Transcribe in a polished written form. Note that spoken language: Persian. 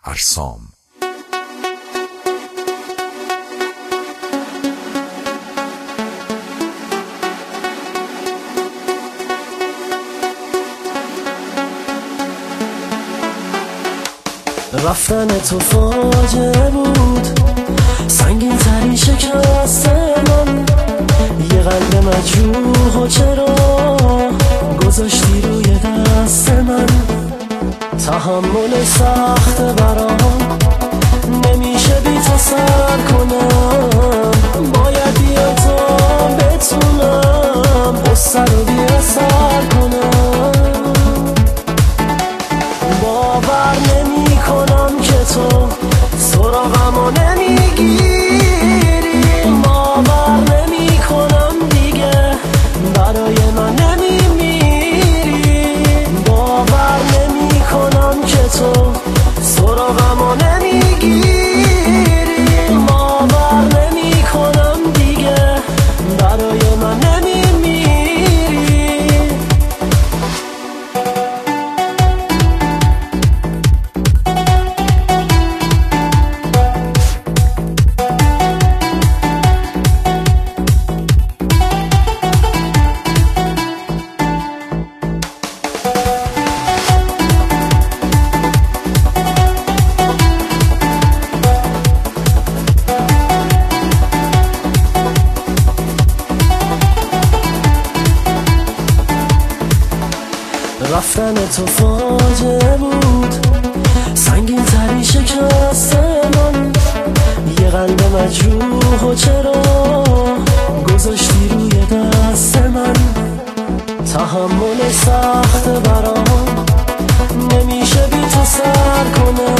ارسام. رفتن تو فاجعه بود، سنگین ترین شکست من. یه قلب مجروح و چرا گذاشتی روی دست من؟ تحمل سخت برام نمیشه بی تو سر کنم. باید بیا تا بتونم غصه رو بی اثر کنم. باور نمی کنم که تو سراغمو نمیگیری. باور نمی کنم دیگه برای من نمیمیری. باور نمی کنم که تو سراغمو نمیگیری. باور نمی کنم دیگه برای من نمیمیری. رفتن تو فاجعه بود، سنگین ترین شکست من. یه قلب مجروح و چرا گذاشتی روی دست من؟ تحمل سخت برام نمیشه بی تو سر کنم.